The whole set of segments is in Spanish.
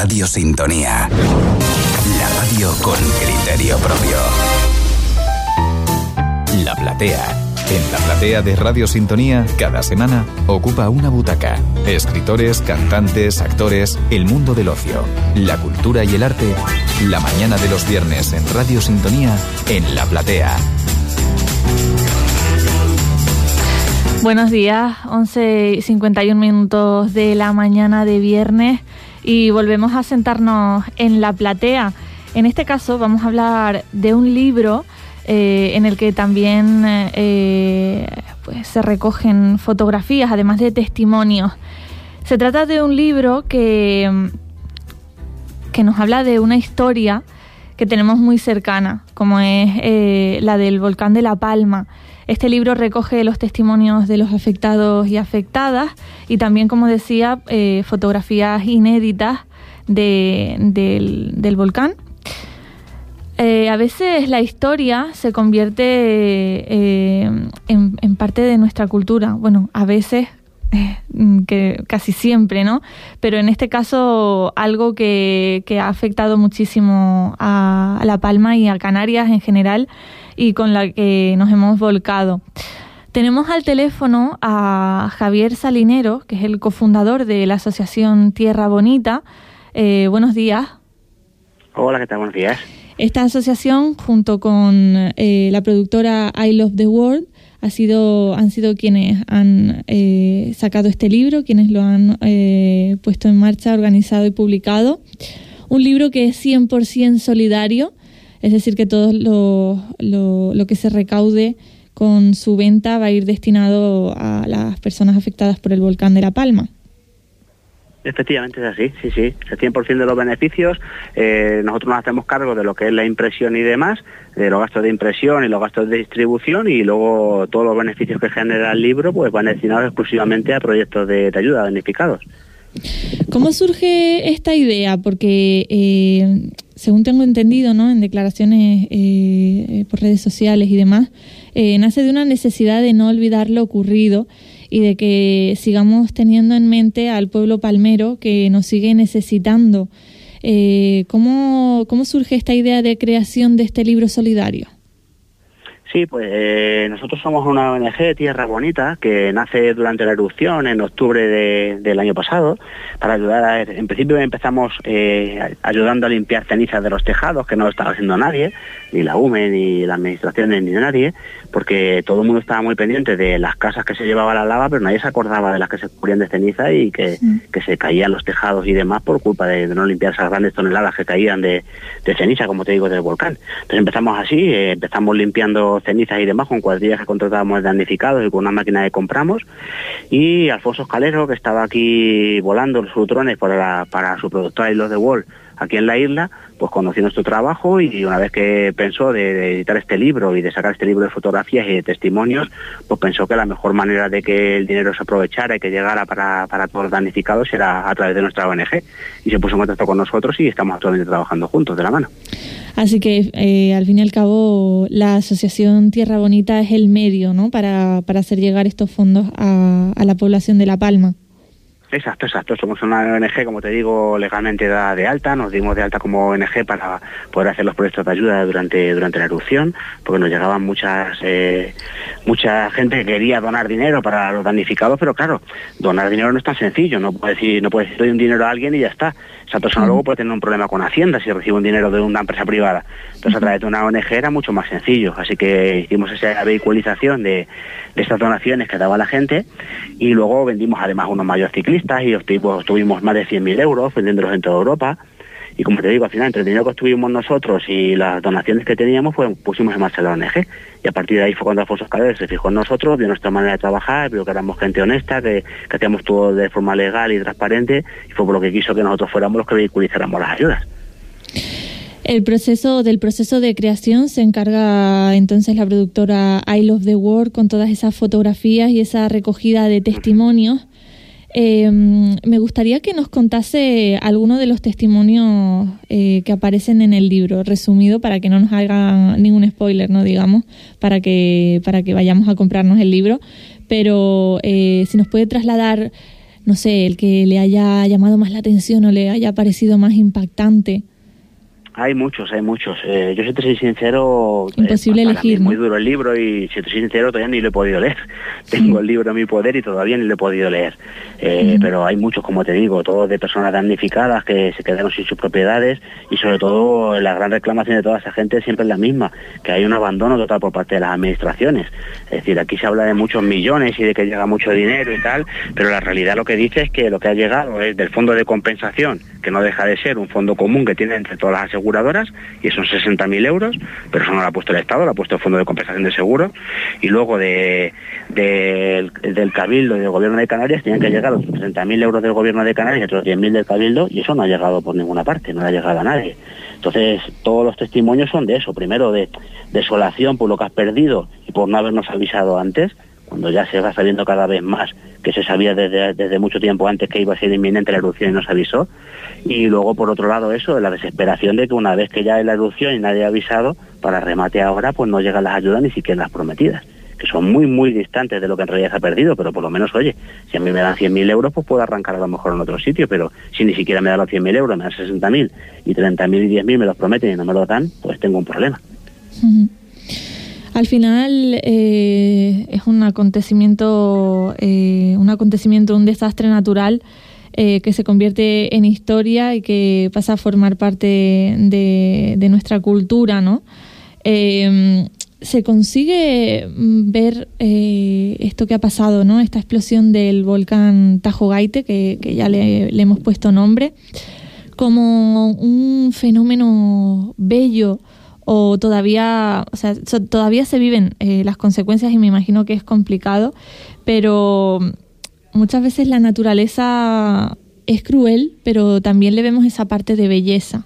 Radio Sintonía. La radio con criterio propio. La Platea. En la Platea de Radio Sintonía, cada semana, ocupa una butaca. Escritores, cantantes, actores, el mundo del ocio, la cultura y el arte. La mañana de los viernes en Radio Sintonía, en La Platea. Buenos días, 11:51 de la mañana de viernes y volvemos a sentarnos en La Platea. En este caso vamos a hablar de un libro en el que también pues se recogen fotografías, además de testimonios. Se trata de un libro que nos habla de una historia que tenemos muy cercana, como es la del volcán de La Palma. Este libro recoge los testimonios de los afectados y afectadas y también, como decía, fotografías inéditas del volcán. A veces la historia se convierte en parte de nuestra cultura. Bueno, a veces, que casi siempre, ¿no? Pero en este caso, algo que ha afectado muchísimo a La Palma y a Canarias en general, y con la que nos hemos volcado. Tenemos al teléfono a Javier Salinero, que es el cofundador de la asociación Tierra Bonita. Buenos días. Hola, ¿qué tal? Buenos días. Esta asociación, junto con la productora I Love the World, han sido quienes han sacado este libro, quienes lo han puesto en marcha, organizado y publicado. Un libro que es 100% solidario, es decir, que todo lo que se recaude con su venta va a ir destinado a las personas afectadas por el volcán de La Palma. Efectivamente es así, sí. El 100% de los beneficios, nosotros nos hacemos cargo de lo que es la impresión y demás, de los gastos de impresión y los gastos de distribución, y luego todos los beneficios que genera el libro pues van destinados exclusivamente a proyectos de ayuda a damnificados. ¿Cómo surge esta idea? Porque según tengo entendido, ¿no?, en declaraciones por redes sociales y demás, nace de una necesidad de no olvidar lo ocurrido y de que sigamos teniendo en mente al pueblo palmero que nos sigue necesitando. ¿Cómo surge esta idea de creación de este libro solidario? Sí, pues nosotros somos una ONG, Tierra Bonita, que nace durante la erupción en octubre del año pasado, para ayudar en principio empezamos ayudando a limpiar cenizas de los tejados, que no lo estaba haciendo nadie, ni la UME, ni la administración, ni nadie, porque todo el mundo estaba muy pendiente de las casas que se llevaba la lava, pero nadie se acordaba de las que se cubrían de ceniza y que se caían los tejados y demás por culpa de no limpiar esas grandes toneladas que caían de ceniza, como te digo, del volcán. Entonces empezamos así, empezamos limpiando cenizas y demás con cuadrillas que contratábamos de damnificados y con una máquina que compramos, y Alfonso Escalero, que estaba aquí volando los drones para su productora I Love the World aquí en la isla, pues conoció nuestro trabajo y una vez que pensó de editar este libro y de sacar este libro de fotografías y de testimonios, pues pensó que la mejor manera de que el dinero se aprovechara y que llegara para todos los damnificados era a través de nuestra ONG, y se puso en contacto con nosotros y estamos actualmente trabajando juntos de la mano. Así que al fin y al cabo la asociación Tierra Bonita es el medio, ¿no?, para hacer llegar estos fondos a la población de La Palma. Exacto. Somos una ONG, como te digo, legalmente dada de alta. Nos dimos de alta como ONG para poder hacer los proyectos de ayuda durante la erupción, porque nos llegaban mucha gente que quería donar dinero para los damnificados, pero claro, donar dinero no es tan sencillo. No puedes decir doy un dinero a alguien y ya está. Esa persona luego puede tener un problema con Hacienda si recibe un dinero de una empresa privada. Entonces, a través de una ONG era mucho más sencillo. Así que hicimos esa vehiculización de estas donaciones que daba la gente, y luego vendimos además unos mayores ciclistas y obtuvimos más de 100.000 euros vendiéndolos en toda Europa. Y como te digo, al final, entre el dinero que obtuvimos nosotros y las donaciones que teníamos, pues pusimos en marcha la ONG. Y a partir de ahí fue cuando Alfonso Escalero se fijó en nosotros, vio nuestra manera de trabajar, vio que éramos gente honesta, que hacíamos todo de forma legal y transparente, y fue por lo que quiso que nosotros fuéramos los que vehiculizáramos las ayudas. Del proceso de creación se encarga entonces la productora I Love the World, con todas esas fotografías y esa recogida de testimonios. Me gustaría que nos contase alguno de los testimonios que aparecen en el libro, resumido, para que no nos haga ningún spoiler, no digamos, para que vayamos a comprarnos el libro, pero si nos puede trasladar no sé, el que le haya llamado más la atención o le haya parecido más impactante? Hay muchos. Yo si te soy sincero, imposible elegir, es muy ¿no? duro el libro y si te soy sincero todavía ni lo he podido leer. Tengo el libro en mi poder y todavía ni lo he podido leer. Pero hay muchos, como te digo, todos de personas damnificadas que se quedaron sin sus propiedades y sobre todo la gran reclamación de toda esa gente siempre es la misma, que hay un abandono total por parte de las administraciones. Es decir, aquí se habla de muchos millones y de que llega mucho dinero y tal, pero la realidad lo que dice es que lo que ha llegado es del fondo de compensación, que no deja de ser un fondo común que tiene entre todas las aseguradoras, y son 60.000 euros, pero eso no lo ha puesto el Estado, lo ha puesto el Fondo de Compensación de Seguros, y luego del Cabildo y del Gobierno de Canarias tienen que llegar los 30.000 euros del Gobierno de Canarias y otros 10.000 del Cabildo, y eso no ha llegado por ninguna parte, no ha llegado a nadie. Entonces, todos los testimonios son de eso, primero de desolación por lo que has perdido y por no habernos avisado antes, cuando ya se va sabiendo cada vez más, que se sabía desde mucho tiempo antes que iba a ser inminente la erupción y no se avisó. Y luego, por otro lado, eso, la desesperación de que una vez que ya hay la erupción y nadie ha avisado, para remate ahora, pues no llegan las ayudas ni siquiera las prometidas, que son muy, muy distantes de lo que en realidad se ha perdido, pero por lo menos, oye, si a mí me dan 100.000 euros, pues puedo arrancar a lo mejor en otro sitio, pero si ni siquiera me dan los 100.000 euros, me dan 60.000 y 30.000 y 10.000 me los prometen y no me los dan, pues tengo un problema. Al final es un acontecimiento, un desastre natural que se convierte en historia y que pasa a formar parte de nuestra cultura, ¿no? Se consigue ver esto que ha pasado, ¿no? Esta explosión del volcán Tajo Gaite, que ya le hemos puesto nombre, como un fenómeno bello. O todavía se viven las consecuencias y me imagino que es complicado, pero muchas veces la naturaleza es cruel, pero también le vemos esa parte de belleza.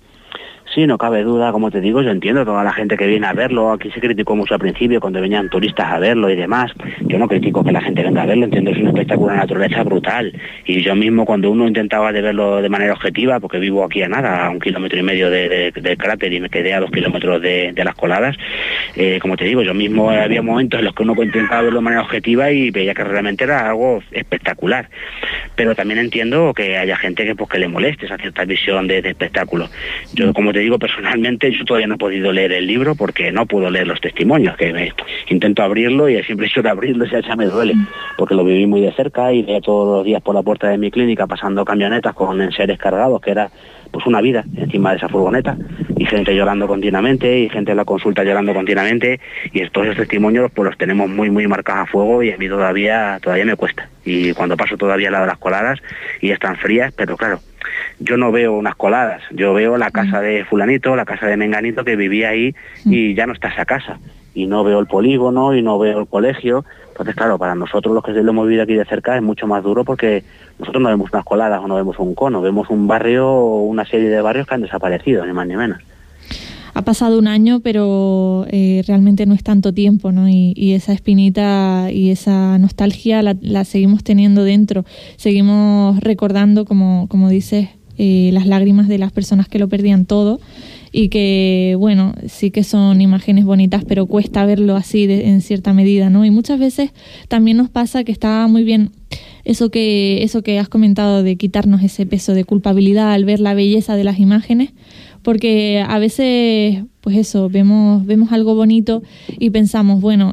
Sí, no cabe duda, como te digo, yo entiendo toda la gente que viene a verlo. Aquí se criticó mucho al principio cuando venían turistas a verlo y demás. Yo no critico que la gente venga a verlo, entiendo que es un espectáculo de naturaleza brutal. Y yo mismo, cuando uno intentaba de verlo de manera objetiva, porque vivo aquí a nada, a 1,5 kilómetros del cráter y me quedé a 2 kilómetros de las coladas, como te digo, yo mismo había momentos en los que uno intentaba verlo de manera objetiva y veía que realmente era algo espectacular. Pero también entiendo que haya gente que le moleste esa cierta visión de espectáculo. Yo, como te digo, personalmente yo todavía no he podido leer el libro porque no puedo leer los testimonios, que intento abrirlo y siempre suelo abrirlo y ya me duele, porque lo viví muy de cerca y veía todos los días por la puerta de mi clínica pasando camionetas con enseres cargados, que era pues una vida encima de esa furgoneta, y gente llorando continuamente y gente en la consulta llorando continuamente, y todos esos testimonios pues los tenemos muy muy marcados a fuego y a mí todavía me cuesta, y cuando paso todavía la de las coladas y están frías, pero claro, yo no veo unas coladas, yo veo la casa de fulanito, la casa de menganito que vivía ahí y ya no está esa casa, y no veo el polígono y no veo el colegio. Entonces, claro, para nosotros los que lo hemos vivido aquí de cerca es mucho más duro porque nosotros no vemos unas coladas o no vemos un cono, vemos un barrio o una serie de barrios que han desaparecido, ni más ni menos. Ha pasado un año, pero realmente no es tanto tiempo, ¿no? Y esa espinita y esa nostalgia la seguimos teniendo dentro. Seguimos recordando, como dices, las lágrimas de las personas que lo perdían todo y que, bueno, sí que son imágenes bonitas, pero cuesta verlo así en cierta medida, ¿no? Y muchas veces también nos pasa que está muy bien eso que has comentado de quitarnos ese peso de culpabilidad al ver la belleza de las imágenes, porque a veces, pues eso, vemos algo bonito y pensamos, bueno,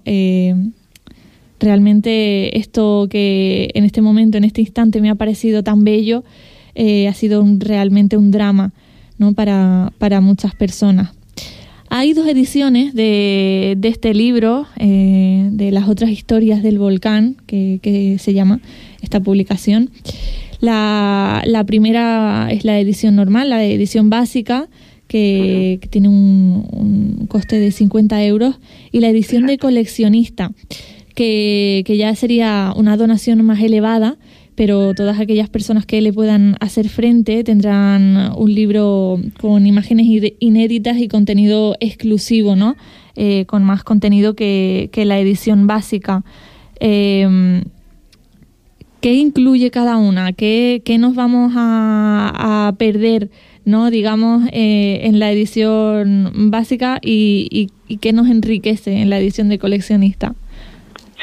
realmente esto que en este momento, en este instante me ha parecido tan bello, ha sido realmente un drama, ¿no? para muchas personas. Hay 2 ediciones de este libro, de las otras historias del volcán, que se llama esta publicación. La primera es la edición normal, la edición básica, que tiene un coste de 50 euros, y la edición de coleccionista, que ya sería una donación más elevada, pero todas aquellas personas que le puedan hacer frente tendrán un libro con imágenes inéditas y contenido exclusivo, ¿no? Con más contenido que la edición básica. ¿Qué incluye cada una? ¿Qué nos vamos a perder, ¿no? Digamos, en la edición básica y qué nos enriquece en la edición de coleccionista?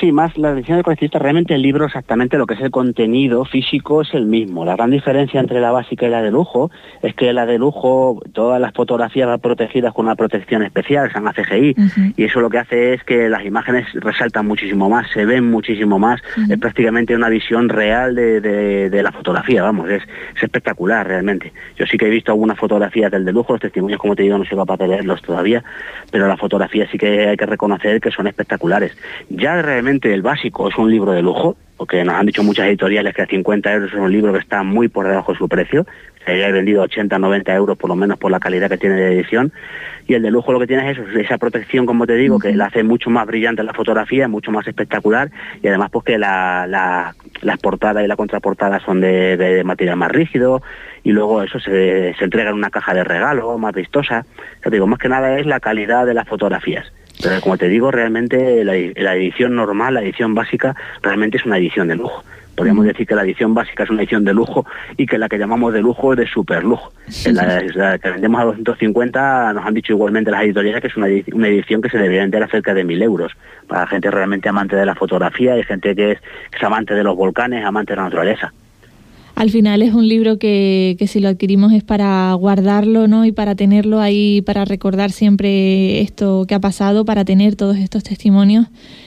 Sí, más la edición de coleccionista, realmente el libro exactamente lo que es el contenido físico es el mismo. La gran diferencia entre la básica y la de lujo es que la de lujo, todas las fotografías van protegidas con una protección especial, se llama CGI, y eso lo que hace es que las imágenes resaltan muchísimo más, se ven muchísimo más, es prácticamente una visión real de la fotografía, vamos, es espectacular realmente. Yo sí que he visto algunas fotografías del de lujo, los testimonios, como te digo, no soy capaz de leerlos todavía, pero las fotografías sí que hay que reconocer que son espectaculares. Ya realmente el básico es un libro de lujo, porque nos han dicho muchas editoriales que a 50 euros es un libro que está muy por debajo de su precio, se haya vendido 80, 90 euros por lo menos por la calidad que tiene de edición, y el de lujo lo que tiene es eso, esa protección, como te digo, que la hace mucho más brillante la fotografía, mucho más espectacular, y además pues que las portadas y la contraportada son de material más rígido, y luego eso se entrega en una caja de regalo más vistosa. Yo digo, más que nada es la calidad de las fotografías. Pero como te digo, realmente la edición normal, la edición básica, realmente es una edición de lujo. Podríamos decir que la edición básica es una edición de lujo y que la que llamamos de lujo es de super lujo. La que vendemos a 250 nos han dicho igualmente las editoriales que es una edición que se debería vender a cerca de 1.000 euros. Para gente realmente amante de la fotografía y gente que es amante de los volcanes, amante de la naturaleza. Al final es un libro que si lo adquirimos es para guardarlo, ¿no? Y para tenerlo ahí, para recordar siempre esto que ha pasado, para tener todos estos testimonios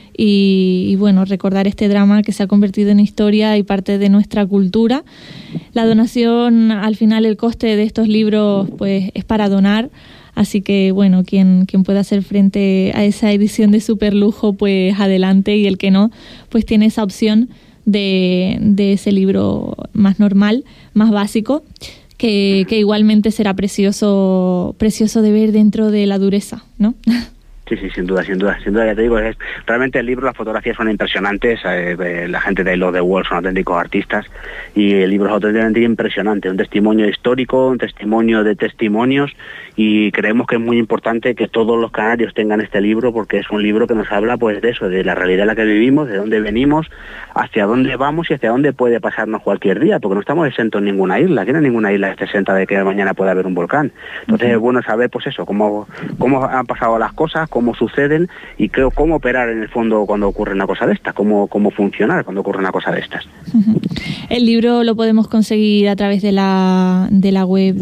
y bueno, recordar este drama que se ha convertido en historia y parte de nuestra cultura. La donación, al final el coste de estos libros pues es para donar, así que bueno, quien pueda hacer frente a esa edición de superlujo, pues adelante, y el que no, pues tiene esa opción de ese libro más normal, más básico, que igualmente será precioso de ver dentro de la dureza, ¿no? Sí, sin duda, ya te digo, realmente el libro, las fotografías son impresionantes, la gente de los de Wall son auténticos artistas, y el libro es auténticamente impresionante, un testimonio histórico, un testimonio de testimonios, y creemos que es muy importante que todos los canarios tengan este libro, porque es un libro que nos habla pues de eso, de la realidad en la que vivimos, de dónde venimos, hacia dónde vamos y hacia dónde puede pasarnos cualquier día, porque no estamos exentos en ninguna isla, aquí no hay ninguna isla está exenta de que mañana pueda haber un volcán. Entonces es bueno saber pues eso, cómo han pasado las cosas, cómo suceden y creo cómo operar en el fondo cuando ocurre una cosa de estas, cómo funcionar cuando ocurre una cosa de estas. El libro lo podemos conseguir a través de la web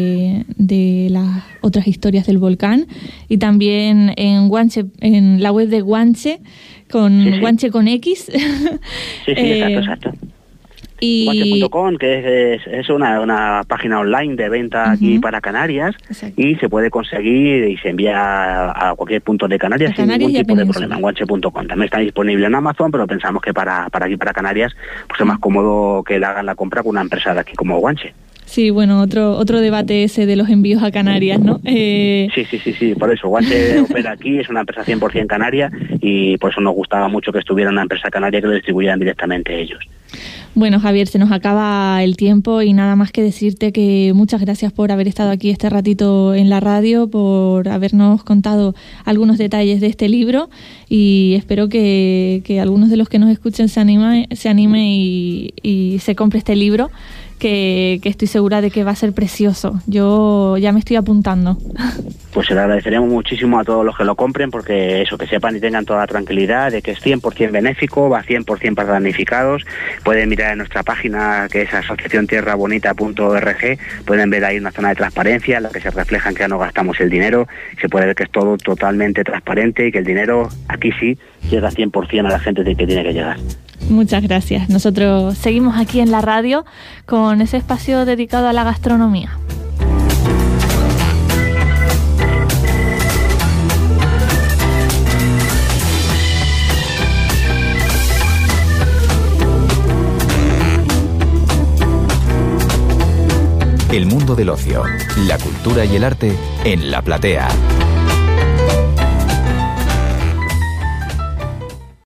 de las otras historias del volcán y también en Guanche, en la web de Guanche Guanche con X. Sí, exacto. Guanche.com, que es una página online de venta aquí para Canarias. Exacto. Y se puede conseguir y se envía a cualquier punto de Canarias sin ningún tipo de problema. Guanche.com también está disponible en Amazon, pero pensamos que para aquí, para Canarias, pues es más cómodo que le hagan la compra con una empresa de aquí como Guanche. Sí, bueno, otro debate ese de los envíos a Canarias, ¿no? Sí, por eso. Guanche opera aquí, es una empresa 100% canaria y por eso nos gustaba mucho que estuviera una empresa canaria que lo distribuyeran directamente ellos. Bueno, Javier, se nos acaba el tiempo y nada más que decirte que muchas gracias por haber estado aquí este ratito en la radio, por habernos contado algunos detalles de este libro y espero que algunos de los que nos escuchen se anime y se compre este libro. Que estoy segura de que va a ser precioso. Yo ya me estoy apuntando. Pues se lo agradeceríamos muchísimo a todos los que lo compren, porque eso, que sepan y tengan toda la tranquilidad de que es 100% benéfico, va 100% para damnificados. Pueden mirar en nuestra página, que es asociaciontierrabonita.org, pueden ver ahí una zona de transparencia en la que se refleja en que no gastamos el dinero, se puede ver que es todo totalmente transparente y que el dinero aquí sí llega 100% a la gente que tiene que llegar. Muchas gracias. Nosotros seguimos aquí en la radio con ese espacio dedicado a la gastronomía. El mundo del ocio, la cultura y el arte en La Platea.